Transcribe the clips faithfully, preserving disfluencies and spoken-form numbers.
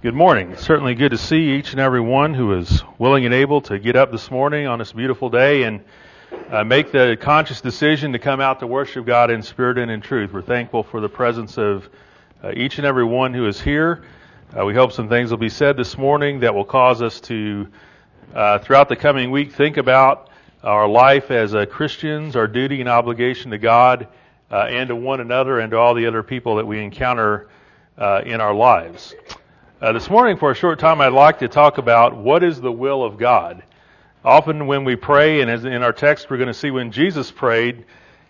Good morning. It's certainly good to see each and every one who is willing and able to get up this morning on this beautiful day and uh, make the conscious decision to come out to worship God in spirit and in truth. We're thankful for the presence of uh, each and every one who is here. Uh, we hope some things will be said this morning that will cause us to, uh, throughout the coming week, think about our life as uh, Christians, our duty and obligation to God uh, and to one another and to all the other people that we encounter uh, in our lives. Uh, this morning, for a short time, I'd like to talk about what is the will of God. Often when we pray, and as in our text we're going to see when Jesus prayed,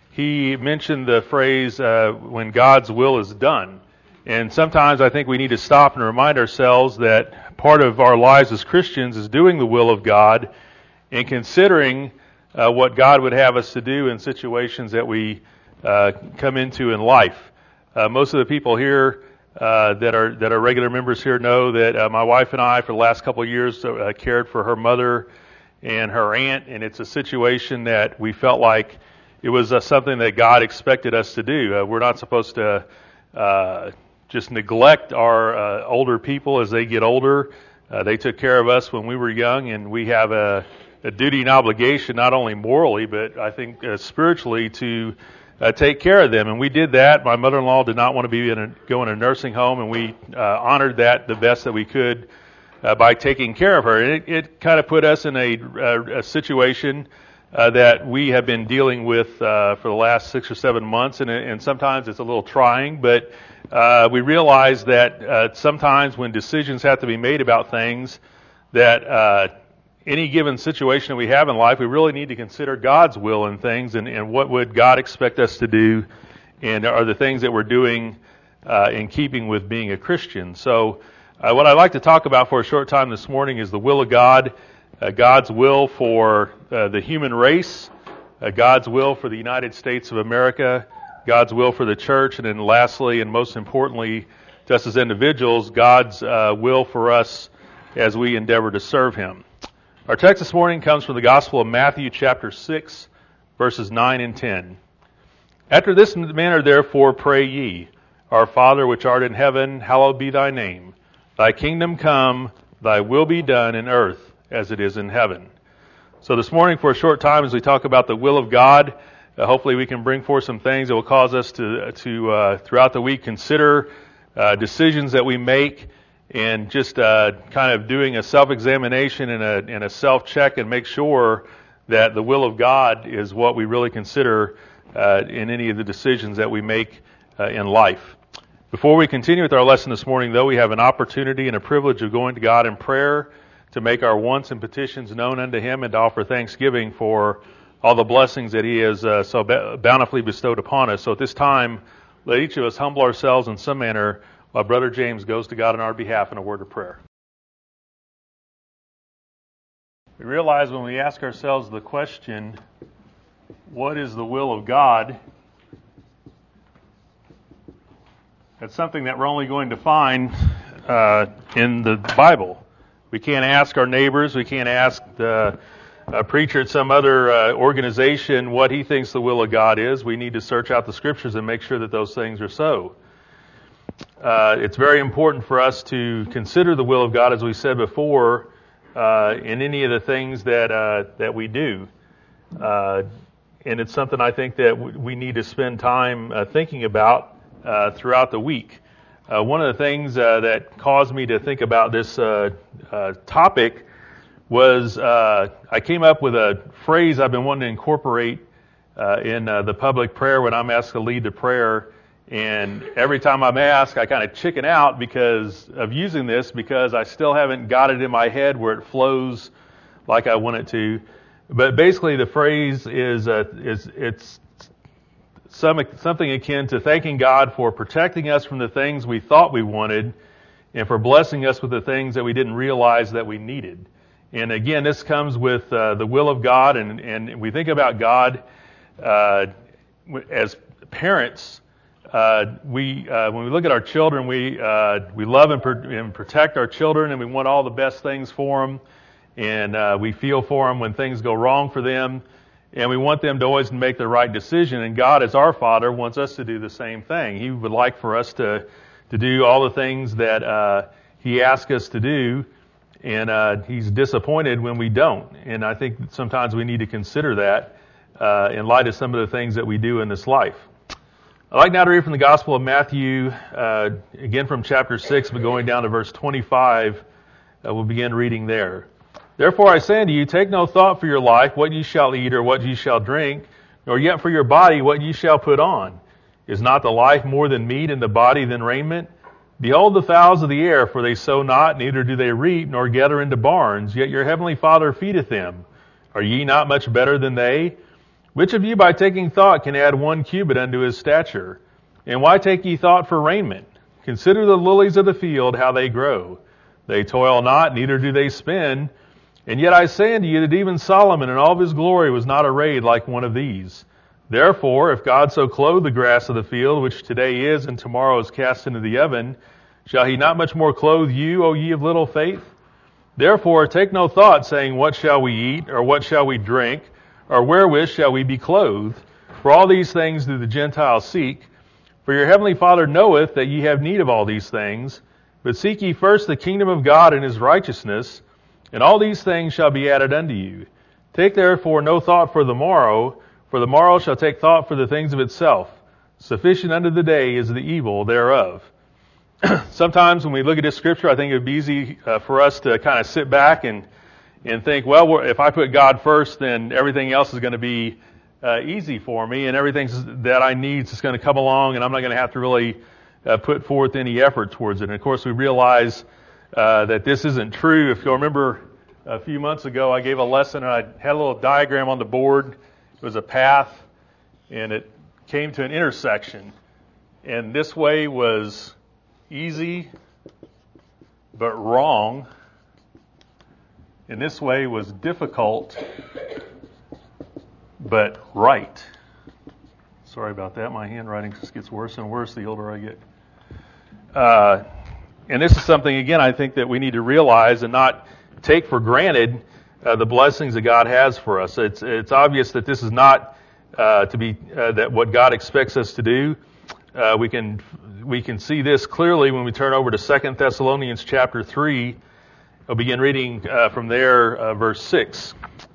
he mentioned the phrase, uh, when God's will is done. And sometimes I think we need to stop and remind ourselves that part of our lives as Christians is doing the will of God and considering uh, what God would have us to do in situations that we uh, come into in life. Uh, most of the people here Uh, that are that are regular members here know that uh, my wife and I, for the last couple of years, uh, cared for her mother and her aunt, and it's a situation that we felt like it was uh, something that God expected us to do. Uh, we're not supposed to uh, just neglect our uh, older people as they get older. Uh, they took care of us when we were young, and we have a, a duty and obligation, not only morally, but I think uh, spiritually, to Uh, take care of them, and we did that. My mother-in-law did not want to be in a, go in a nursing home, and we uh, honored that the best that we could uh, by taking care of her. And it, it kind of put us in a, a, a situation uh, that we have been dealing with uh, for the last six or seven months, and, and sometimes it's a little trying, but uh, we realize that uh, sometimes when decisions have to be made about things, that uh, any given situation that we have in life, we really need to consider God's will in things and, and what would God expect us to do, and are the things that we're doing uh, in keeping with being a Christian. So uh, what I'd like to talk about for a short time this morning is the will of God, uh, God's will for uh, the human race, uh, God's will for the United States of America, God's will for the church, and then lastly and most importantly, just as individuals, God's uh, will for us as we endeavor to serve Him. Our text this morning comes from the Gospel of Matthew, chapter six, verses nine and ten. After this manner, therefore, pray ye, Our Father which art in heaven, hallowed be thy name. Thy kingdom come, thy will be done in earth as it is in heaven. So this morning, for a short time, as we talk about the will of God, uh, hopefully we can bring forth some things that will cause us to, to uh, throughout the week, consider uh, decisions that we make, and just uh, kind of doing a self-examination and a, and a self-check and make sure that the will of God is what we really consider uh, in any of the decisions that we make uh, in life. Before we continue with our lesson this morning, though, we have an opportunity and a privilege of going to God in prayer to make our wants and petitions known unto Him and to offer thanksgiving for all the blessings that He has uh, so bountifully bestowed upon us. So at this time, let each of us humble ourselves in some manner while Brother James goes to God on our behalf in a word of prayer. We realize when we ask ourselves the question, what is the will of God? That's something that we're only going to find uh, in the Bible. We can't ask our neighbors, we can't ask the uh, preacher at some other uh, organization what he thinks the will of God is. We need to search out the Scriptures and make sure that those things are so. Uh, it's very important for us to consider the will of God, as we said before, uh, in any of the things that uh, that we do. Uh, and it's something I think that w- we need to spend time uh, thinking about uh, throughout the week. Uh, one of the things uh, that caused me to think about this uh, uh, topic was uh, I came up with a phrase I've been wanting to incorporate uh, in uh, the public prayer when I'm asked to lead the prayer. And every time I'm asked, I kind of chicken out because of using this, because I still haven't got it in my head where it flows like I want it to. But basically, the phrase is uh, is it's some something akin to thanking God for protecting us from the things we thought we wanted, and for blessing us with the things that we didn't realize that we needed. And again, this comes with uh, the will of God, and and we think about God uh, as parents. Uh, we, uh, when we look at our children, we uh, we love and, pr- and protect our children, and we want all the best things for them, and uh, we feel for them when things go wrong for them, and we want them to always make the right decision. And God, as our Father, wants us to do the same thing. He would like for us to to do all the things that uh, He asks us to do, and uh, He's disappointed when we don't. And I think sometimes we need to consider that uh, in light of some of the things that we do in this life. I'd like now to read from the Gospel of Matthew, uh, again from chapter six, but going down to verse twenty-five. Uh, we'll begin reading there. Therefore I say unto you, take no thought for your life, what ye shall eat or what ye shall drink, nor yet for your body what ye shall put on. Is not the life more than meat, and the body than raiment? Behold the fowls of the air, for they sow not, neither do they reap, nor gather into barns, yet your heavenly Father feedeth them. Are ye not much better than they? Which of you by taking thought can add one cubit unto his stature? And why take ye thought for raiment? Consider the lilies of the field, how they grow. They toil not, neither do they spin. And yet I say unto you that even Solomon in all of his glory was not arrayed like one of these. Therefore, if God so clothe the grass of the field, which today is and tomorrow is cast into the oven, shall he not much more clothe you, O ye of little faith? Therefore, take no thought, saying, what shall we eat, or what shall we drink, or wherewith shall we be clothed? For all these things do the Gentiles seek. For your heavenly Father knoweth that ye have need of all these things. But seek ye first the kingdom of God and his righteousness, and all these things shall be added unto you. Take therefore no thought for the morrow, for the morrow shall take thought for the things of itself. Sufficient unto the day is the evil thereof. Sometimes when we look at this scripture, I think it would be easy uh, for us to kind of sit back and, and think, well, we're, if I put God first, then everything else is going to be uh, easy for me, and everything that I need is going to come along, and I'm not going to have to really uh, put forth any effort towards it. And of course, we realize Uh, that this isn't true. If you'll remember, a few months ago, I gave a lesson and I had a little diagram on the board. It was a path, and it came to an intersection. And this way was easy, but wrong. And this way was difficult, but right. Sorry about that. My handwriting just gets worse and worse the older I get. Uh, And this is something, again, I think that we need to realize and not take for granted uh, the blessings that God has for us. It's it's obvious that this is not uh, to be uh, that what God expects us to do. Uh, we can we can see this clearly when we turn over to Second Thessalonians chapter three. I'll begin reading uh, from there, uh, verse six.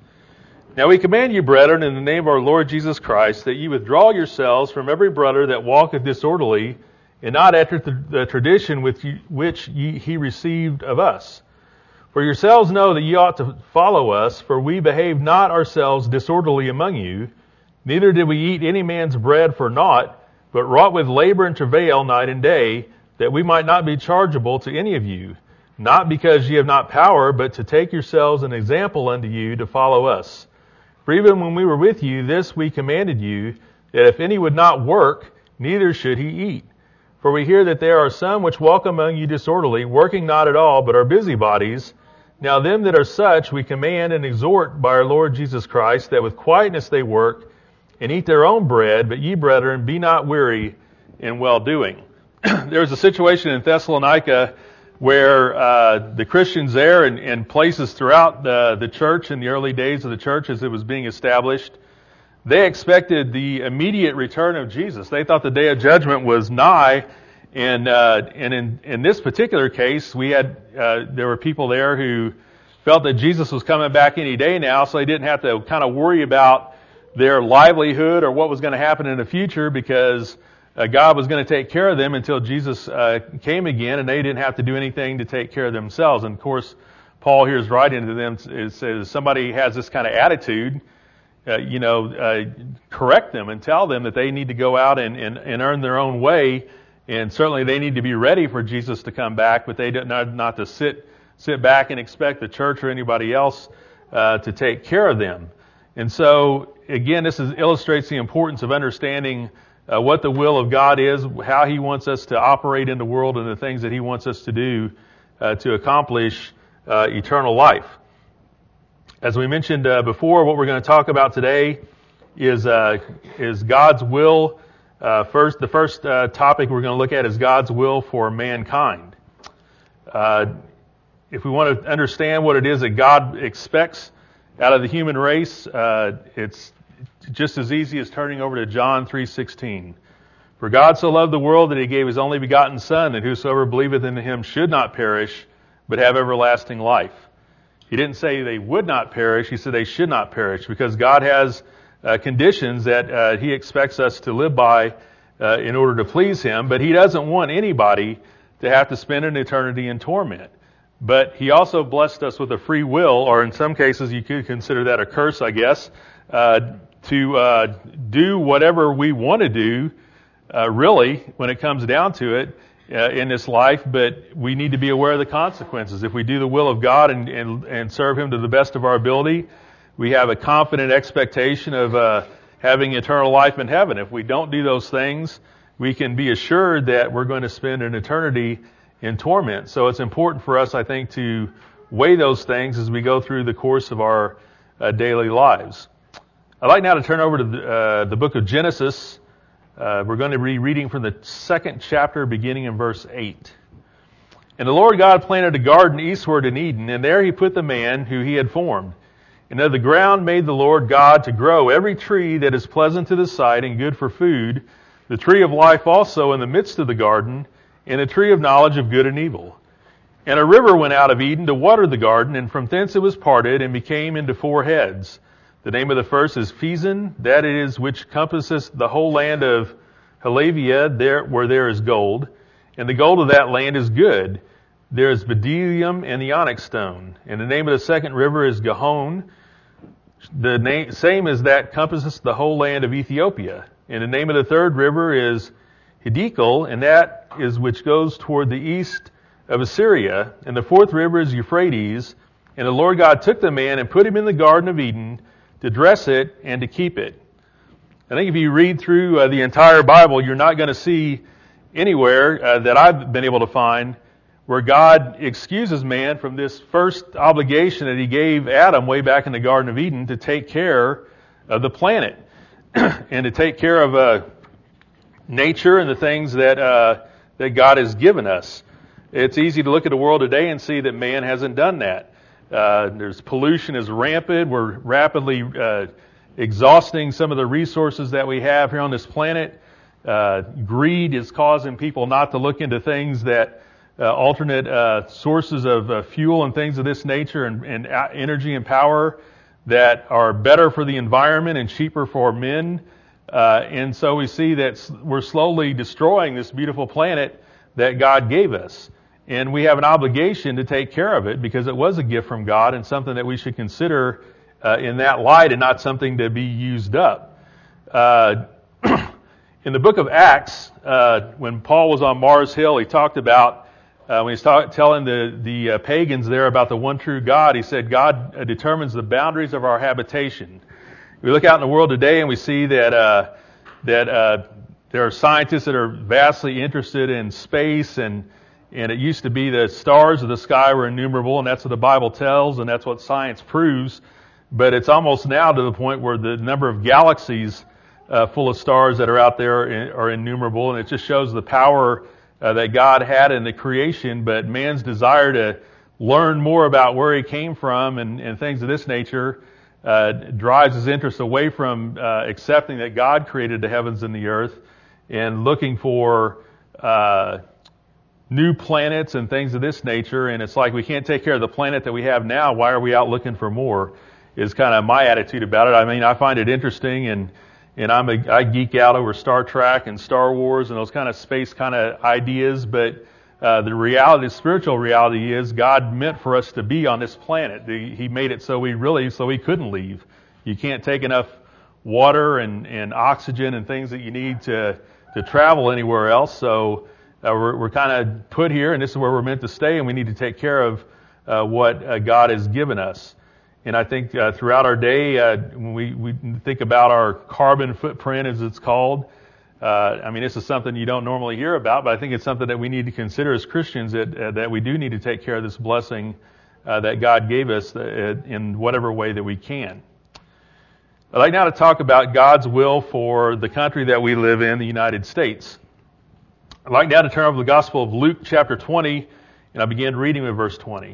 Now we command you, brethren, in the name of our Lord Jesus Christ, that ye withdraw yourselves from every brother that walketh disorderly, and not after the tradition with you, which ye, he received of us. For yourselves know that ye ought to follow us, for we behaved not ourselves disorderly among you, neither did we eat any man's bread for naught, but wrought with labor and travail night and day, that we might not be chargeable to any of you, not because ye have not power, but to take yourselves an example unto you to follow us. For even when we were with you, this we commanded you, that if any would not work, neither should he eat. For we hear that there are some which walk among you disorderly, working not at all, but are busybodies. Now them that are such we command and exhort by our Lord Jesus Christ, that with quietness they work, and eat their own bread, but ye, brethren, be not weary in well-doing. There was a situation in Thessalonica where uh, the Christians there and, and places throughout the, the church in the early days of the church as it was being established, they expected the immediate return of Jesus. They thought the day of judgment was nigh, and uh, and in, in this particular case, we had uh, there were people there who felt that Jesus was coming back any day now, so they didn't have to kind of worry about their livelihood or what was going to happen in the future, because uh, God was going to take care of them until Jesus uh, came again, and they didn't have to do anything to take care of themselves. And of course, Paul here is writing to them, it says somebody has this kind of attitude, Uh, you know, uh, correct them and tell them that they need to go out and, and, and earn their own way, and certainly they need to be ready for Jesus to come back, but they don't not, not to sit sit back and expect the church or anybody else uh, to take care of them. And so, again, this is, illustrates the importance of understanding uh, what the will of God is, how He wants us to operate in the world, and the things that He wants us to do uh, to accomplish uh, eternal life. As we mentioned uh, before, what we're going to talk about today is uh, is God's will. Uh, first, the first uh, topic we're going to look at is God's will for mankind. Uh, if we want to understand what it is that God expects out of the human race, uh, it's just as easy as turning over to John three sixteen. For God so loved the world that he gave his only begotten Son, that whosoever believeth in him should not perish, but have everlasting life. He didn't say they would not perish, he said they should not perish, because God has uh, conditions that uh, he expects us to live by uh, in order to please him, but he doesn't want anybody to have to spend an eternity in torment. But he also blessed us with a free will, or in some cases you could consider that a curse, I guess, uh, to uh, do whatever we want to do, uh, really, when it comes down to it, uh, in this life, but we need to be aware of the consequences. If we do the will of God and, and, and serve him to the best of our ability, we have a confident expectation of uh, having eternal life in heaven. If we don't do those things, we can be assured that we're going to spend an eternity in torment. So it's important for us, I think, to weigh those things as we go through the course of our uh, daily lives. I'd like now to turn over to the, uh, the book of Genesis. Uh, we're going to be reading from the second chapter, beginning in verse eight. And the Lord God planted a garden eastward in Eden, and there he put the man who he had formed. And of the ground made the Lord God to grow every tree that is pleasant to the sight and good for food, the tree of life also in the midst of the garden, and a tree of knowledge of good and evil. And a river went out of Eden to water the garden, and from thence it was parted and became into four heads. The name of the first is Pison, that is which compasseth the whole land of Halavia, there where there is gold. And the gold of that land is good. There is bdellium and the onyx stone. And the name of the second river is Gihon, the name, same as that compasseth the whole land of Ethiopia. And the name of the third river is Hiddekel, and that is which goes toward the east of Assyria. And the fourth river is Euphrates. And the Lord God took the man and put him in the Garden of Eden to dress it and to keep it. I think if you read through uh, the entire Bible, you're not going to see anywhere uh, that I've been able to find where God excuses man from this first obligation that he gave Adam way back in the Garden of Eden to take care of the planet and to take care of uh, nature and the things that uh, that God has given us. It's easy to look at the world today and see that man hasn't done that. Uh, there's pollution is rampant. We're rapidly uh, exhausting some of the resources that we have here on this planet. Uh, greed is causing people not to look into things that uh, alternate uh, sources of uh, fuel and things of this nature and, and uh, energy and power that are better for the environment and cheaper for men. Uh, and so we see that we're slowly destroying this beautiful planet that God gave us. And we have an obligation to take care of it because it was a gift from God and something that we should consider uh, in that light and not something to be used up. Uh, in the book of Acts, uh, when Paul was on Mars Hill, he talked about, uh, when he's talk, telling the, the uh, pagans there about the one true God, he said, God uh, determines the boundaries of our habitation. We look out in the world today and we see that, uh, that uh, there are scientists that are vastly interested in space, and And it used to be the stars of the sky were innumerable, and that's what the Bible tells, and that's what science proves. But it's almost now to the point where the number of galaxies uh, full of stars that are out there are, are innumerable, and it just shows the power uh, that God had in the creation. But man's desire to learn more about where he came from and, and things of this nature uh, drives his interest away from uh, accepting that God created the heavens and the earth and looking for uh new planets and things of this nature. And it's like we can't take care of the planet that we have now. Why are we out looking for more? Is kind of my attitude about it. I mean, I find it interesting, and and I'm a, I geek out over Star Trek and Star Wars and those kind of space kind of ideas. But uh, the reality, the spiritual reality is God meant for us to be on this planet. The, he made it so we really, so we couldn't leave. You can't take enough water and, and oxygen and things that you need to to travel anywhere else. So Uh, we're, we're kind of put here, and this is where we're meant to stay, and we need to take care of uh, what uh, God has given us. And I think uh, throughout our day, uh, when we, we think about our carbon footprint, as it's called, uh, I mean, this is something you don't normally hear about, but I think it's something that we need to consider as Christians, that, uh, that we do need to take care of this blessing uh, that God gave us uh, in whatever way that we can. I'd like now to talk about God's will for the country that we live in, the United States. I'd like now to turn over to the Gospel of Luke chapter twenty, and I begin reading with verse twenty.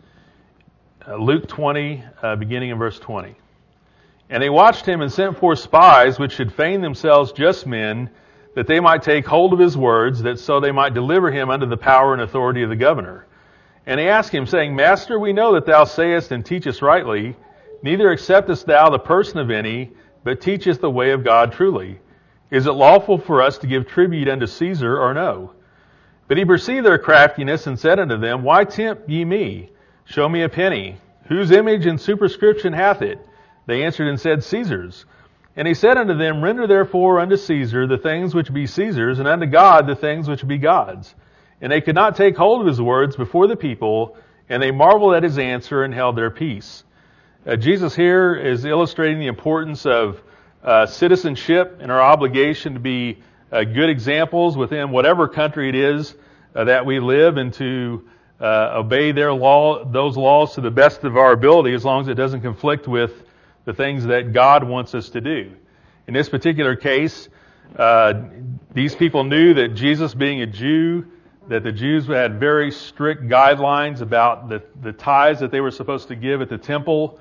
Uh, Luke twenty, uh, beginning in verse twenty. And they watched him and sent forth spies, which should feign themselves just men, that they might take hold of his words, that so they might deliver him unto the power and authority of the governor. And they asked him, saying, Master, we know that thou sayest and teachest rightly, neither acceptest thou the person of any, but teachest the way of God truly. Is it lawful for us to give tribute unto Caesar or no? But he perceived their craftiness, and said unto them, Why tempt ye me? Show me a penny. Whose image and superscription hath it? They answered and said, Caesar's. And he said unto them, Render therefore unto Caesar the things which be Caesar's, and unto God the things which be God's. And they could not take hold of his words before the people, and they marveled at his answer and held their peace. Uh, Jesus here is illustrating the importance of uh, citizenship and our obligation to be uh, good examples within whatever country it is uh, that we live, and to uh, obey their law, those laws to the best of our ability, as long as it doesn't conflict with the things that God wants us to do. In this particular case, uh, these people knew that Jesus, being a Jew, that the Jews had very strict guidelines about the, the tithes that they were supposed to give at the temple.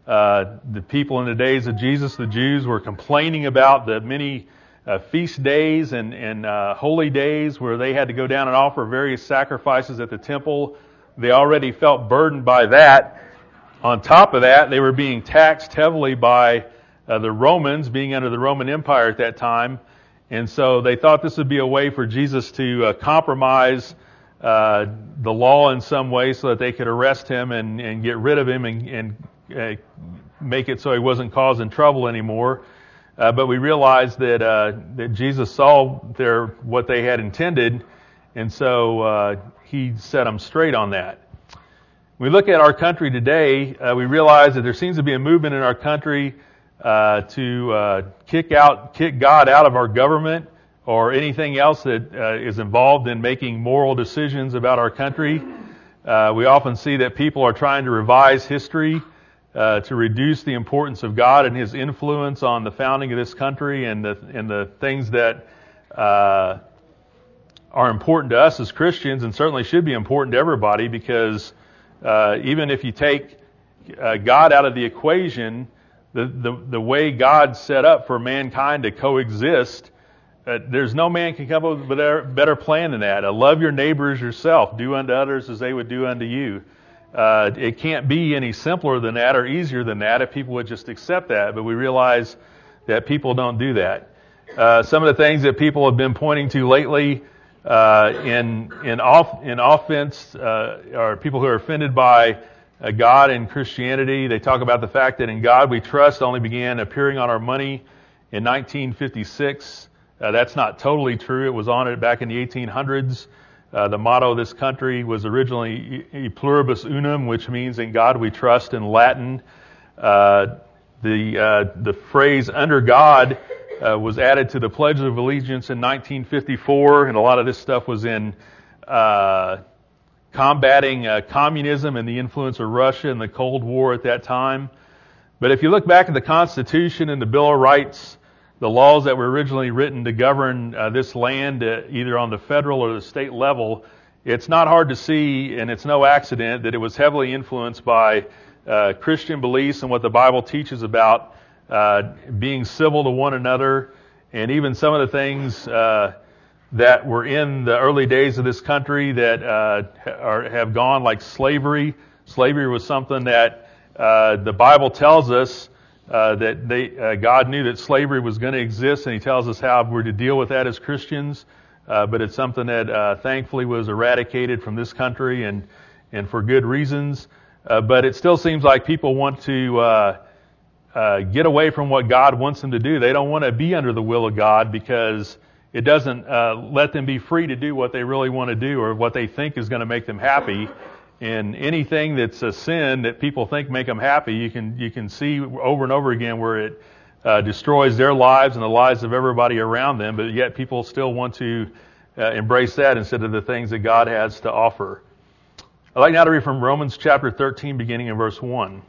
Uh, the people in the days of Jesus, the Jews, were complaining about the many uh, feast days and, and uh, holy days where they had to go down and offer various sacrifices at the temple. They already felt burdened by that. On top of that, they were being taxed heavily by uh, the Romans, being under the Roman Empire at that time. And so they thought this would be a way for Jesus to uh, compromise uh, the law in some way so that they could arrest him and, and get rid of him and, and uh, make it so he wasn't causing trouble anymore. Uh, but we realized that uh, that Jesus saw their what they had intended, and so uh, he set them straight on that. When we look at our country today, uh, we realize that there seems to be a movement in our country uh, to uh, kick out, kick God out of our government or anything else that uh, is involved in making moral decisions about our country. Uh, we often see that people are trying to revise history uh, to reduce the importance of God and His influence on the founding of this country and the and the things that uh, are important to us as Christians, and certainly should be important to everybody, because Uh, even if you take uh, God out of the equation, the, the, the way God set up for mankind to coexist, uh, there's no man can come up with a better, better plan than that. Uh, love your neighbors yourself. Do unto others as they would do unto you. Uh, it can't be any simpler than that or easier than that if people would just accept that. But we realize that people don't do that. Uh, some of the things that people have been pointing to lately Uh, in in off in offense uh, are people who are offended by uh, God and Christianity. They talk about the fact that In God We Trust only began appearing on our money in nineteen fifty-six. Uh, that's not totally true. It was on it back in the eighteen hundreds. Uh, the motto of this country was originally E Pluribus Unum, which means In God We Trust in Latin. Uh, the uh, the phrase under God Uh, was added to the Pledge of Allegiance in nineteen fifty-four, and a lot of this stuff was in uh, combating uh, communism and the influence of Russia in the Cold War at that time. But if you look back at the Constitution and the Bill of Rights, the laws that were originally written to govern uh, this land, uh, either on the federal or the state level, it's not hard to see, and it's no accident, that it was heavily influenced by uh, Christian beliefs and what the Bible teaches about Uh, being civil to one another, and even some of the things uh, that were in the early days of this country that uh, are, have gone, like slavery. Slavery was something that uh, the Bible tells us uh, that they, uh, God knew that slavery was going to exist, and He tells us how we're to deal with that as Christians. Uh, but it's something that uh, thankfully was eradicated from this country, and and for good reasons. Uh, but it still seems like people want to Uh, Uh, get away from what God wants them to do. They don't want to be under the will of God because it doesn't uh, let them be free to do what they really want to do or what they think is going to make them happy. And anything that's a sin that people think make them happy, you can you can see over and over again where it uh, destroys their lives and the lives of everybody around them. But yet people still want to uh, embrace that instead of the things that God has to offer. I'd like now to read from Romans chapter thirteen, beginning in verse one.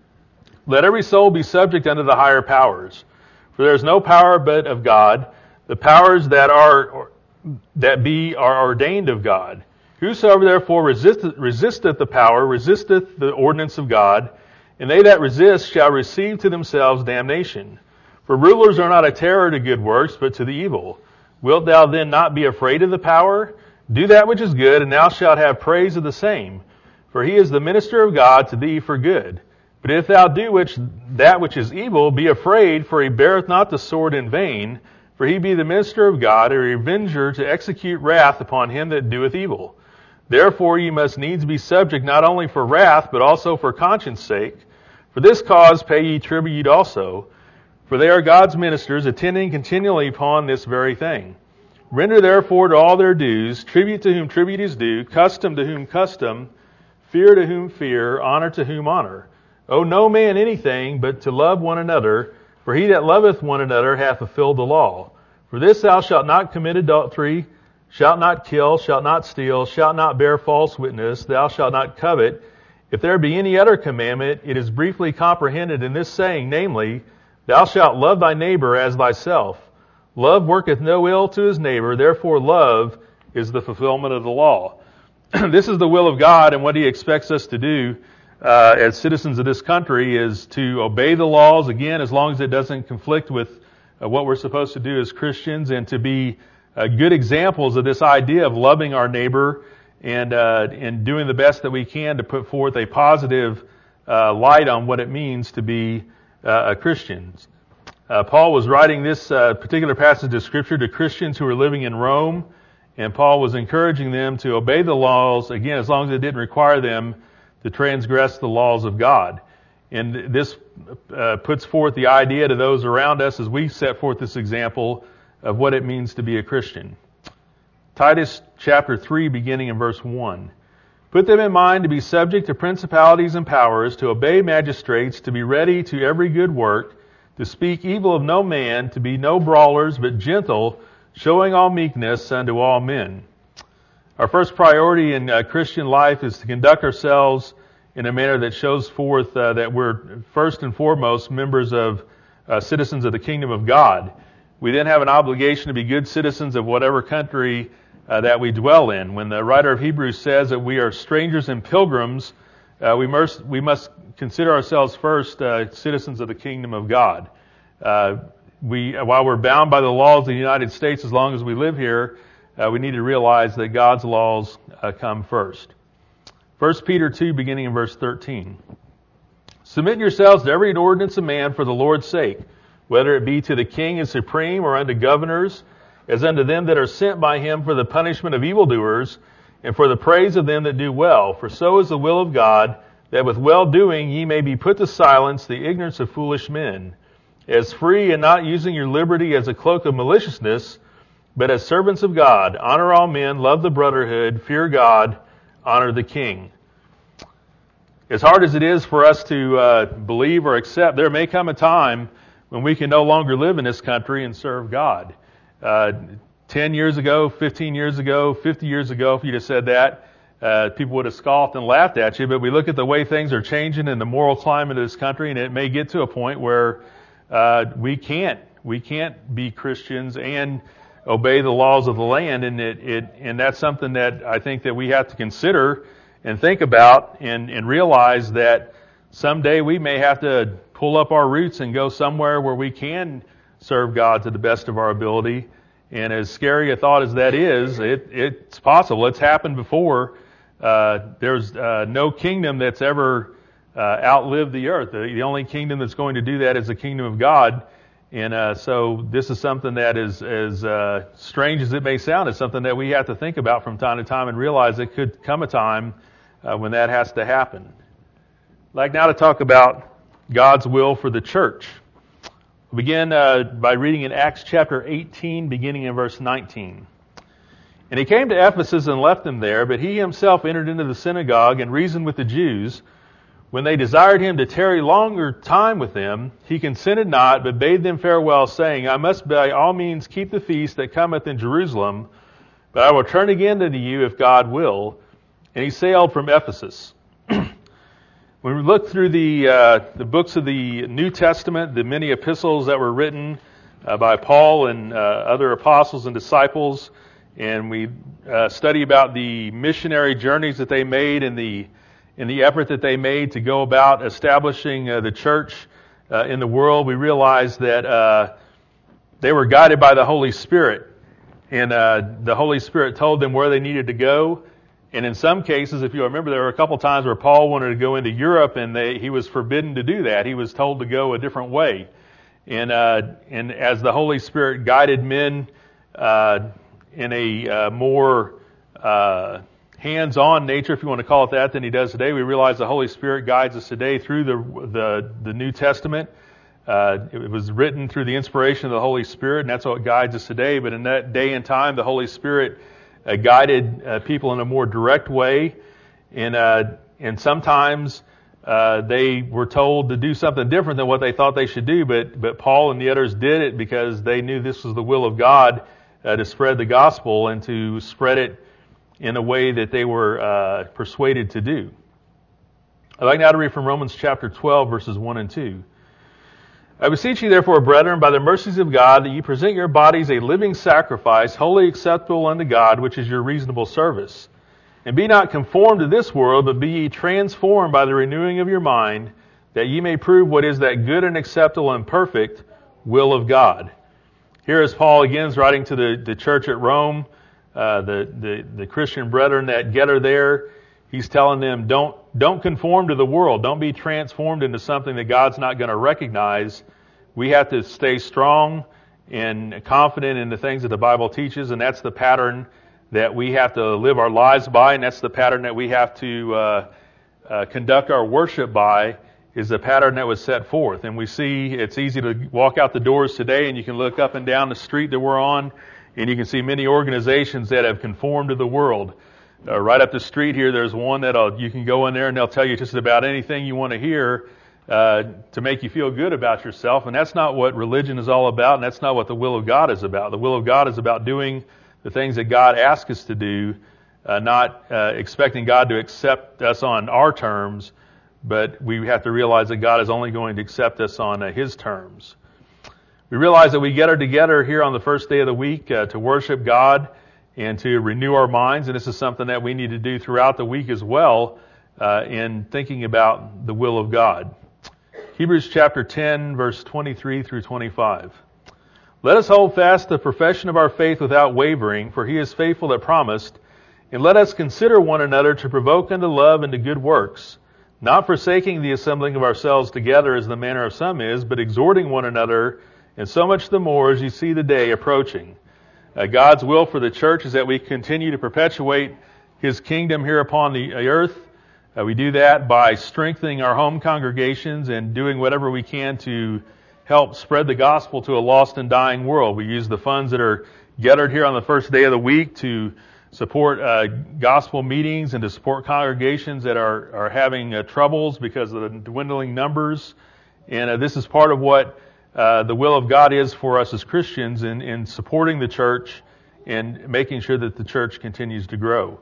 Let every soul be subject unto the higher powers, for there is no power but of God. The powers that are that be are ordained of God. Whosoever therefore resisteth, resisteth the power, resisteth the ordinance of God, and they that resist shall receive to themselves damnation. For rulers are not a terror to good works, but to the evil. Wilt thou then not be afraid of the power? Do that which is good, and thou shalt have praise of the same. For he is the minister of God to thee for good. But if thou do which that which is evil, be afraid, for he beareth not the sword in vain. For he be the minister of God, a revenger to execute wrath upon him that doeth evil. Therefore ye must needs be subject not only for wrath, but also for conscience sake. For this cause pay ye tribute also. For they are God's ministers, attending continually upon this very thing. Render therefore to all their dues, tribute to whom tribute is due, custom to whom custom, fear to whom fear, honor to whom honor. Owe no man anything but to love one another, for he that loveth one another hath fulfilled the law. For this thou shalt not commit adultery, shalt not kill, shalt not steal, shalt not bear false witness, thou shalt not covet. If there be any other commandment, it is briefly comprehended in this saying, namely, thou shalt love thy neighbor as thyself. Love worketh no ill to his neighbor, therefore love is the fulfillment of the law. This is the will of God, and what he expects us to do uh, as citizens of this country is to obey the laws, again, as long as it doesn't conflict with uh, what we're supposed to do as Christians, and to be uh, good examples of this idea of loving our neighbor and uh, and doing the best that we can to put forth a positive uh, light on what it means to be uh, a Christian. Uh, Paul was writing this uh, particular passage of Scripture to Christians who were living in Rome, and Paul was encouraging them to obey the laws, again, as long as it didn't require them to transgress the laws of God. And this uh, puts forth the idea to those around us as we set forth this example of what it means to be a Christian. Titus chapter three, beginning in verse one. Put them in mind to be subject to principalities and powers, to obey magistrates, to be ready to every good work, to speak evil of no man, to be no brawlers, but gentle, showing all meekness unto all men. Our first priority in uh, Christian life is to conduct ourselves in a manner that shows forth uh, that we're first and foremost members of uh, citizens of the kingdom of God. We then have an obligation to be good citizens of whatever country uh, that we dwell in. When the writer of Hebrews says that we are strangers and pilgrims, uh, we must we must consider ourselves first uh, citizens of the kingdom of God. Uh, we, while we're bound by the laws of the United States, as long as we live here, uh, we need to realize that God's laws uh, come first. First Peter two, beginning in verse thirteen. Submit yourselves to every ordinance of man for the Lord's sake, whether it be to the king and supreme, or unto governors, as unto them that are sent by him for the punishment of evildoers, and for the praise of them that do well. For so is the will of God, that with well-doing ye may be put to silence the ignorance of foolish men. As free, and not using your liberty as a cloak of maliciousness, but as servants of God, honor all men, love the brotherhood, fear God, honor the king. As hard as it is for us to uh, believe or accept, there may come a time when we can no longer live in this country and serve God. Uh, ten years ago, fifteen years ago, fifty years ago, if you'd have said that, uh, people would have scoffed and laughed at you. But we look at the way things are changing in the moral climate of this country, and it may get to a point where uh, we can't we can't be Christians and obey the laws of the land, and it, it and that's something that I think that we have to consider and think about, and, and realize that someday we may have to pull up our roots and go somewhere where we can serve God to the best of our ability. And as scary a thought as that is, it, it's possible. It's happened before. Uh, there's uh, no kingdom that's ever uh, outlived the earth. The, the only kingdom that's going to do that is the kingdom of God. And uh, so this is something that is, as uh, strange as it may sound, is something that we have to think about from time to time and realize it could come a time uh, when that has to happen. I'd like now to talk about God's will for the church. We'll begin uh, by reading in Acts chapter eighteen, beginning in verse nineteen. And he came to Ephesus and left them there, but he himself entered into the synagogue and reasoned with the Jews. When they desired him to tarry longer time with them, he consented not, but bade them farewell, saying, I must by all means keep the feast that cometh in Jerusalem, but I will turn again unto you if God will. And he sailed from Ephesus. When we look through the uh, the books of the New Testament, the many epistles that were written uh, by Paul and uh, other apostles and disciples, and we uh, study about the missionary journeys that they made and the in the effort that they made to go about establishing uh, the church uh, in the world, we realize that uh, they were guided by the Holy Spirit. and uh, the Holy Spirit told them where they needed to go. And in some cases, if you remember, there were a couple times where Paul wanted to go into Europe, and they, he was forbidden to do that. He was told to go a different way. And uh, and as the Holy Spirit guided men uh, in a uh, more uh, hands-on nature, if you want to call it that, than he does today, we realize the Holy Spirit guides us today through the the, the New Testament. Uh, it was written through the inspiration of the Holy Spirit, and that's what guides us today. But in that day and time, the Holy Spirit uh, guided uh, people in a more direct way, and uh, and sometimes uh, they were told to do something different than what they thought they should do. But but Paul and the others did it because they knew this was the will of God uh, to spread the gospel and to spread it in a way that they were uh, persuaded to do. I'd like now to read from Romans chapter twelve, verses one and two. I beseech you therefore, brethren, by the mercies of God, that ye present your bodies a living sacrifice, wholly acceptable unto God, which is your reasonable service. And be not conformed to this world, but be ye transformed by the renewing of your mind, that ye may prove what is that good and acceptable and perfect will of God. Here is Paul again writing to the, the church at Rome, uh, the, the, the Christian brethren that gather there. He's telling them, don't don't conform to the world. Don't be transformed into something that God's not going to recognize. We have to stay strong and confident in the things that the Bible teaches, and that's the pattern that we have to live our lives by, and that's the pattern that we have to uh, uh, conduct our worship by, is the pattern that was set forth. And we see it's easy to walk out the doors today, and you can look up and down the street that we're on, and you can see many organizations that have conformed to the world. Uh, right up the street here, there's one that uh, you can go in there and they'll tell you just about anything you want to hear uh, to make you feel good about yourself. And that's not what religion is all about, and that's not what the will of God is about. The will of God is about doing the things that God asks us to do, uh, not uh, expecting God to accept us on our terms, but we have to realize that God is only going to accept us on uh, His terms. We realize that we gather together here on the first day of the week uh, to worship God and to renew our minds, and this is something that we need to do throughout the week as well uh, in thinking about the will of God. Hebrews chapter ten, verse twenty-three through twenty-five. Let us hold fast the profession of our faith without wavering, for He is faithful that promised, and let us consider one another to provoke unto love and to good works, not forsaking the assembling of ourselves together as the manner of some is, but exhorting one another, and so much the more as you see the day approaching. Uh, God's will for the church is that we continue to perpetuate His kingdom here upon the earth. Uh, we do that by strengthening our home congregations and doing whatever we can to help spread the gospel to a lost and dying world. We use the funds that are gathered here on the first day of the week to support uh, gospel meetings and to support congregations that are, are having uh, troubles because of the dwindling numbers. And uh, this is part of what Uh, the will of God is for us as Christians in, in supporting the church and making sure that the church continues to grow.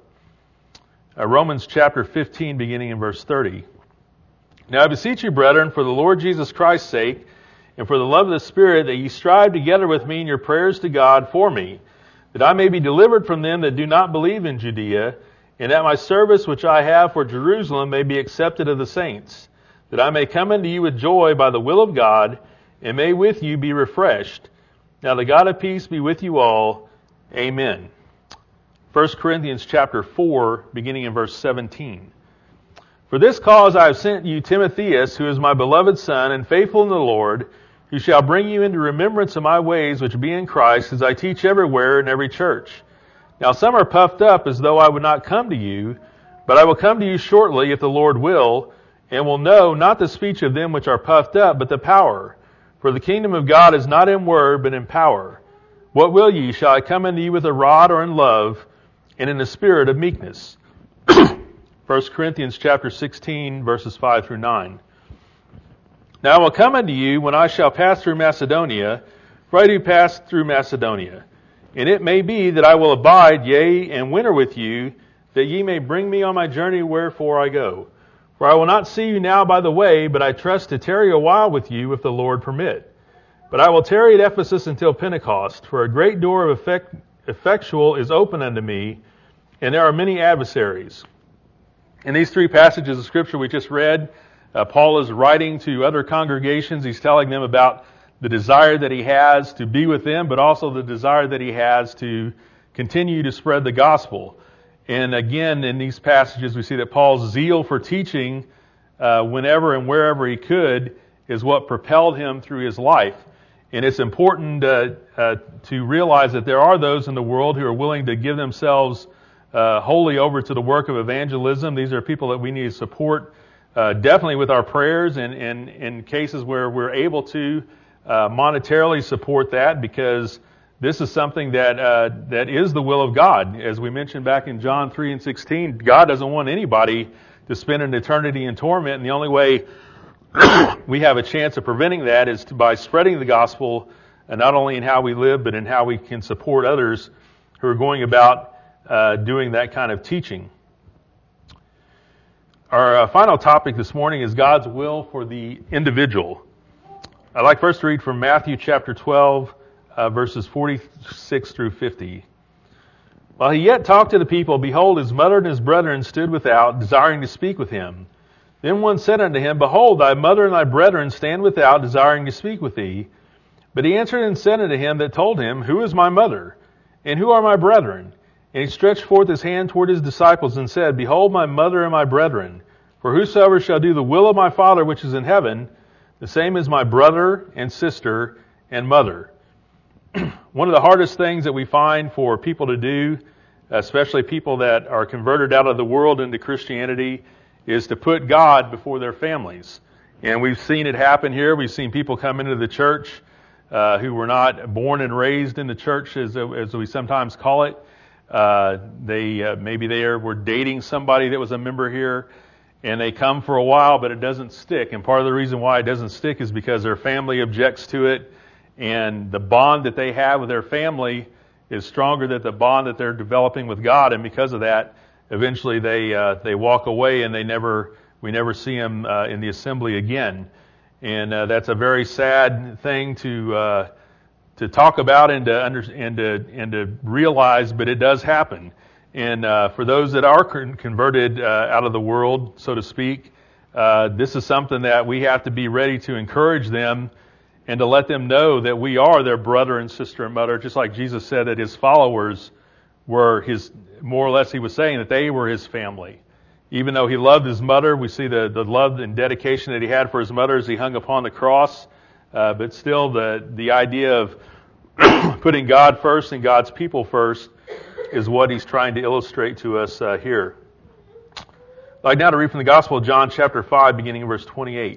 Uh, Romans chapter fifteen, beginning in verse thirty. Now I beseech you, brethren, for the Lord Jesus Christ's sake, and for the love of the Spirit, that ye strive together with me in your prayers to God for me, that I may be delivered from them that do not believe in Judea, and that my service which I have for Jerusalem may be accepted of the saints, that I may come unto you with joy by the will of God, and may with you be refreshed. Now the God of peace be with you all. Amen. First Corinthians chapter four, beginning in verse seventeen. For this cause I have sent you Timotheus, who is my beloved son, and faithful in the Lord, who shall bring you into remembrance of my ways which be in Christ, as I teach everywhere in every church. Now some are puffed up as though I would not come to you, but I will come to you shortly, if the Lord will, and will know not the speech of them which are puffed up, but the power. For the kingdom of God is not in word, but in power. What will ye? Shall I come unto you with a rod, or in love, and in the spirit of meekness? First Corinthians chapter sixteen, verses five through nine. Now I will come unto you when I shall pass through Macedonia, for I do pass through Macedonia. And it may be that I will abide, yea, and winter with you, that ye may bring me on my journey wherefore I go. For I will not see you now by the way, but I trust to tarry a while with you, if the Lord permit. But I will tarry at Ephesus until Pentecost, for a great door of effect, effectual is open unto me, and there are many adversaries. In these three passages of Scripture we just read, uh, Paul is writing to other congregations. He's telling them about the desire that he has to be with them, but also the desire that he has to continue to spread the gospel. And again, in these passages, we see that Paul's zeal for teaching uh, whenever and wherever he could is what propelled him through his life. And it's important uh, uh, to realize that there are those in the world who are willing to give themselves uh, wholly over to the work of evangelism. These are people that we need to support uh, definitely with our prayers, and in cases where we're able to uh, monetarily support that, because this is something that uh, that is the will of God. As we mentioned back in John three and sixteen, God doesn't want anybody to spend an eternity in torment, and the only way we have a chance of preventing that is to, by spreading the gospel, and not only in how we live, but in how we can support others who are going about uh, doing that kind of teaching. Our uh, final topic this morning is God's will for the individual. I'd like first to read from Matthew chapter twelve, uh, verses forty-six through fifty. While he yet talked to the people, behold, his mother and his brethren stood without, desiring to speak with him. Then one said unto him, Behold, thy mother and thy brethren stand without, desiring to speak with thee. But he answered and said unto him that told him, Who is my mother? And who are my brethren? And he stretched forth his hand toward his disciples and said, Behold my mother and my brethren. For whosoever shall do the will of my Father which is in heaven, the same is my brother and sister and mother. One of the hardest things that we find for people to do, especially people that are converted out of the world into Christianity, is to put God before their families. And we've seen it happen here. We've seen people come into the church uh, who were not born and raised in the church, as, as we sometimes call it. Uh, they uh, maybe they were dating somebody that was a member here, and they come for a while, but it doesn't stick. And part of the reason why it doesn't stick is because their family objects to it, and the bond that they have with their family is stronger than the bond that they're developing with God. And because of that, eventually they uh, they walk away, and they never we never see them uh, in the assembly again. And uh, that's a very sad thing to uh, to talk about and to under, and to and to realize, but it does happen. And uh, for those that are converted uh, out of the world, so to speak, uh, this is something that we have to be ready to encourage them and to let them know that we are their brother and sister and mother, just like Jesus said that his followers were his, more or less he was saying that they were his family. Even though he loved his mother, we see the, the love and dedication that he had for his mother as he hung upon the cross. Uh, but still, the, the idea of putting God first and God's people first is what he's trying to illustrate to us uh, here. I'd like now to read from the Gospel of John chapter five, beginning in verse twenty-eight.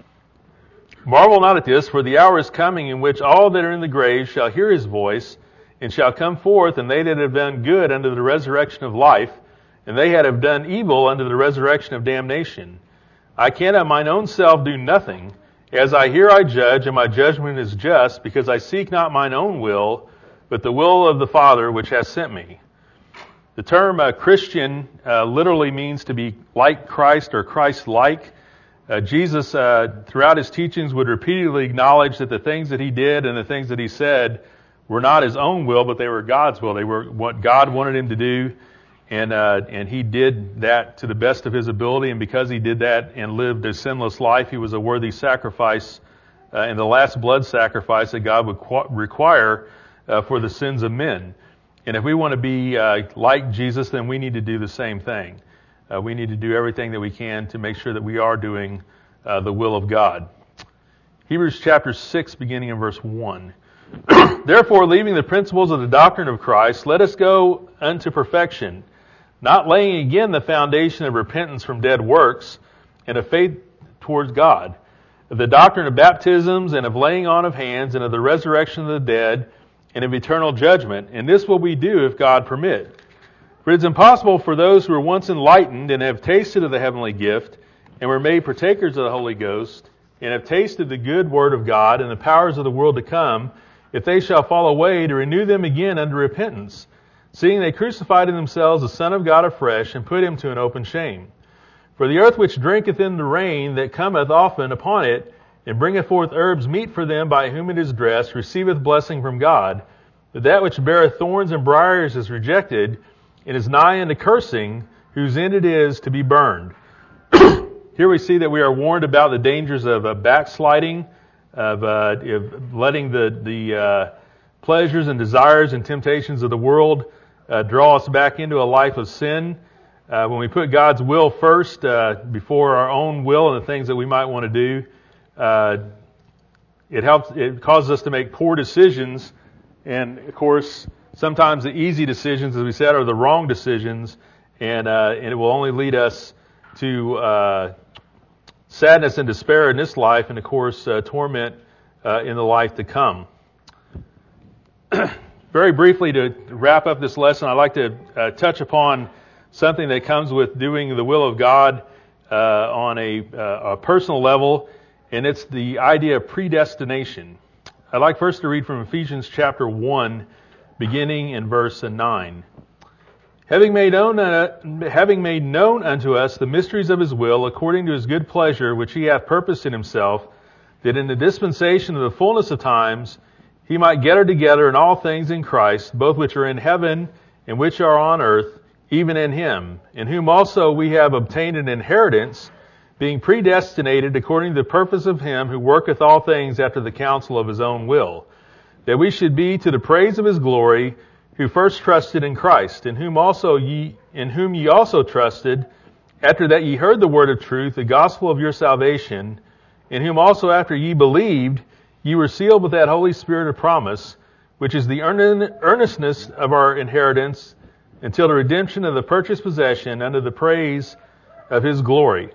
Marvel not at this, for the hour is coming in which all that are in the grave shall hear his voice, and shall come forth, and they that have done good unto the resurrection of life, and they that have done evil unto the resurrection of damnation. I can of mine own self do nothing. As I hear I judge, and my judgment is just, because I seek not mine own will, but the will of the Father which has sent me. The term uh, Christian uh, literally means to be like Christ or Christ-like. Uh, Jesus, uh, throughout his teachings, would repeatedly acknowledge that the things that he did and the things that he said were not his own will, but they were God's will. They were what God wanted him to do, and uh, and he did that to the best of his ability. And because he did that and lived a sinless life, he was a worthy sacrifice, uh, and the last blood sacrifice that God would qu- require uh, for the sins of men. And if we want to be uh, like Jesus, then we need to do the same thing. Uh, we need to do everything that we can to make sure that we are doing uh, the will of God. Hebrews chapter six, beginning in verse one. Therefore, leaving the principles of the doctrine of Christ, let us go unto perfection, not laying again the foundation of repentance from dead works and of faith towards God, of the doctrine of baptisms and of laying on of hands and of the resurrection of the dead and of eternal judgment. And this will we do if God permit. For it is impossible for those who were once enlightened and have tasted of the heavenly gift and were made partakers of the Holy Ghost and have tasted the good word of God and the powers of the world to come, if they shall fall away, to renew them again unto repentance, seeing they crucified in themselves the Son of God afresh and put him to an open shame. For the earth which drinketh in the rain that cometh often upon it, and bringeth forth herbs meet for them by whom it is dressed, receiveth blessing from God. But that which beareth thorns and briars is rejected, and is nigh unto cursing, whose end it is to be burned. Here we see that we are warned about the dangers of uh, backsliding, of, uh, of letting the, the uh, pleasures and desires and temptations of the world uh, draw us back into a life of sin. Uh, when we put God's will first uh, before our own will and the things that we might want to do, uh, it helps. It causes us to make poor decisions, and of course, sometimes the easy decisions, as we said, are the wrong decisions, and uh, and it will only lead us to uh, sadness and despair in this life, and of course, uh, torment uh, in the life to come. Very briefly, to wrap up this lesson, I'd like to uh, touch upon something that comes with doing the will of God uh, on a, uh, a personal level, and it's the idea of predestination. I'd like first to read from Ephesians chapter one, beginning in verse nine. Having made known, uh, having made known unto us the mysteries of His will, according to His good pleasure, which He hath purposed in Himself, that in the dispensation of the fullness of times He might gather together in all things in Christ, both which are in heaven and which are on earth, even in Him, in whom also we have obtained an inheritance, being predestinated according to the purpose of Him who worketh all things after the counsel of His own will, that we should be to the praise of His glory, who first trusted in Christ, in whom also ye, in whom ye also trusted, after that ye heard the word of truth, the gospel of your salvation, in whom also after ye believed, ye were sealed with that Holy Spirit of promise, which is the earnestness of our inheritance, until the redemption of the purchased possession unto the praise of His glory.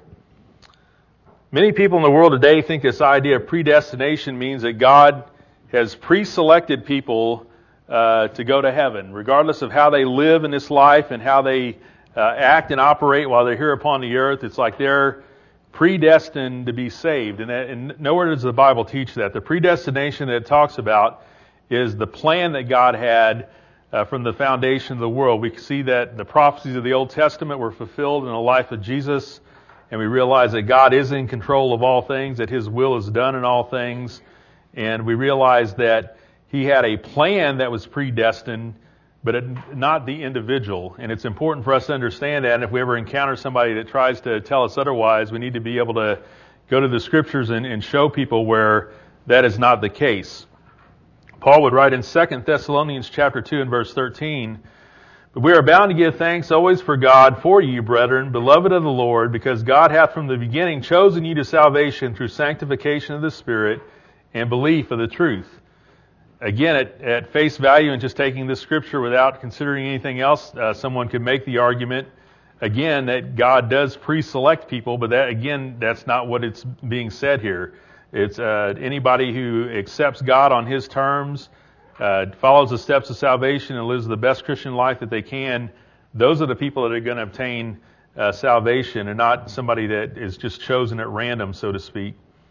Many people in the world today think this idea of predestination means that God has pre-selected people uh, to go to heaven, regardless of how they live in this life and how they uh, act and operate while they're here upon the earth. It's like they're predestined to be saved. And, that, and nowhere does the Bible teach that. The predestination that it talks about is the plan that God had Uh, from the foundation of the world. We see that the prophecies of the Old Testament were fulfilled in the life of Jesus, and we realize that God is in control of all things, that His will is done in all things, and we realize that He had a plan that was predestined, but it, not the individual. And it's important for us to understand that, and if we ever encounter somebody that tries to tell us otherwise, we need to be able to go to the Scriptures and, and show people where that is not the case. Paul would write in Second Thessalonians chapter two and verse thirteen, "But we are bound to give thanks always for God for you, brethren, beloved of the Lord, because God hath from the beginning chosen you to salvation through sanctification of the Spirit and belief of the truth." Again, at, at face value and just taking this scripture without considering anything else, uh, someone could make the argument, again, that God does pre-select people, but that, again, that's not what it's being said here. It's uh, anybody who accepts God on His terms, uh, follows the steps of salvation, and lives the best Christian life that they can. Those are the people that are going to obtain uh, salvation, and not somebody that is just chosen at random, so to speak.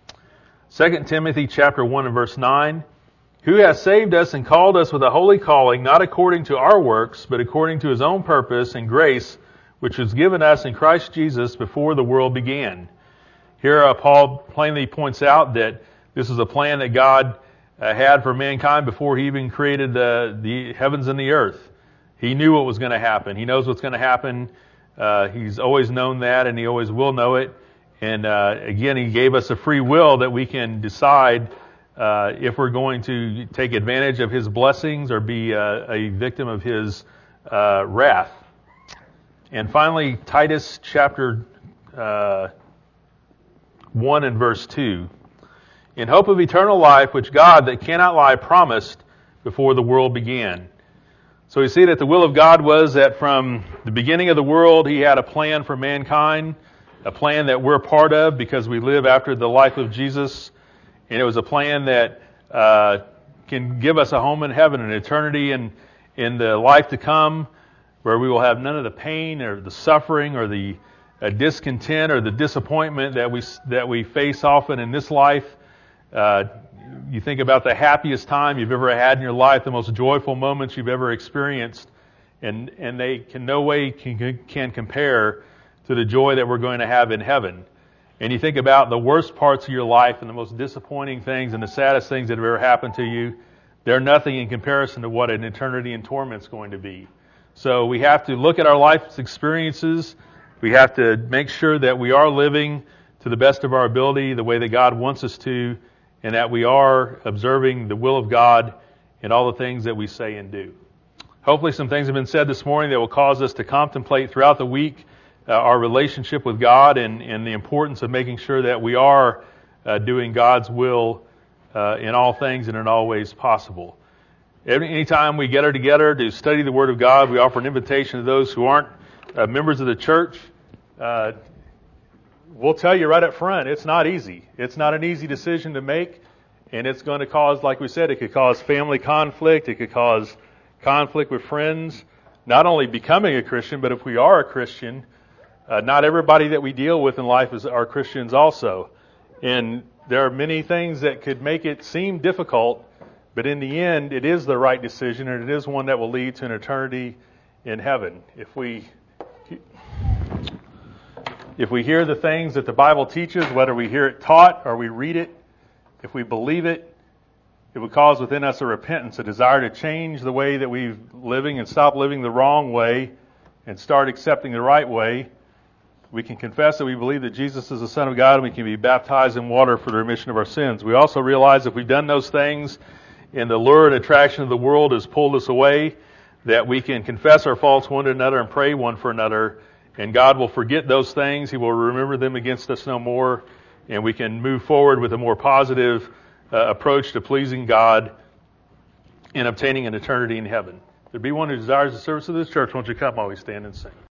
Second Timothy chapter one and verse nine, "Who hath saved us and called us with a holy calling, not according to our works, but according to His own purpose and grace, which was given us in Christ Jesus before the world began." Here uh, Paul plainly points out that this is a plan that God uh, had for mankind before He even created the, the heavens and the earth. He knew what was going to happen. He knows what's going to happen. Uh, he's always known that, and He always will know it. And uh, again, He gave us a free will that we can decide uh, if we're going to take advantage of His blessings or be uh, a victim of His uh, wrath. And finally, Titus chapter uh, one and verse two. "In hope of eternal life, which God that cannot lie promised before the world began." So we see that the will of God was that from the beginning of the world, He had a plan for mankind, a plan that we're part of because we live after the life of Jesus. And it was a plan that uh, can give us a home in heaven, an eternity in, in the life to come, where we will have none of the pain or the suffering or the uh, discontent or the disappointment that we that we face often in this life. Uh, you think about the happiest time you've ever had in your life, the most joyful moments you've ever experienced, and and they can no way can, can compare to the joy that we're going to have in heaven. And you think about the worst parts of your life and the most disappointing things and the saddest things that have ever happened to you, they're nothing in comparison to what an eternity in torment is going to be. So we have to look at our life's experiences. We have to make sure that we are living to the best of our ability, the way that God wants us to, and that we are observing the will of God in all the things that we say and do. Hopefully some things have been said this morning that will cause us to contemplate throughout the week uh, our relationship with God and, and the importance of making sure that we are uh, doing God's will uh, in all things and in all ways possible. Every, anytime we gather together to study the Word of God, we offer an invitation to those who aren't uh, members of the church. Uh, we'll tell you right up front, it's not easy. It's not an easy decision to make, and it's going to cause, like we said, it could cause family conflict. It could cause conflict with friends. Not only becoming a Christian, but if we are a Christian, uh, not everybody that we deal with in life is are Christians also. And there are many things that could make it seem difficult, but in the end, it is the right decision, and it is one that will lead to an eternity in heaven. If we if we hear the things that the Bible teaches, whether we hear it taught or we read it, if we believe it, it would cause within us a repentance, a desire to change the way that we're living and stop living the wrong way and start accepting the right way. We can confess that we believe that Jesus is the Son of God, and we can be baptized in water for the remission of our sins. We also realize if we've done those things and the lure and attraction of the world has pulled us away, that we can confess our faults one to another and pray one for another, and God will forget those things. He will remember them against us no more, and we can move forward with a more positive uh, approach to pleasing God and obtaining an eternity in heaven. If there be one who desires the service of this church, won't you come while we stand and sing?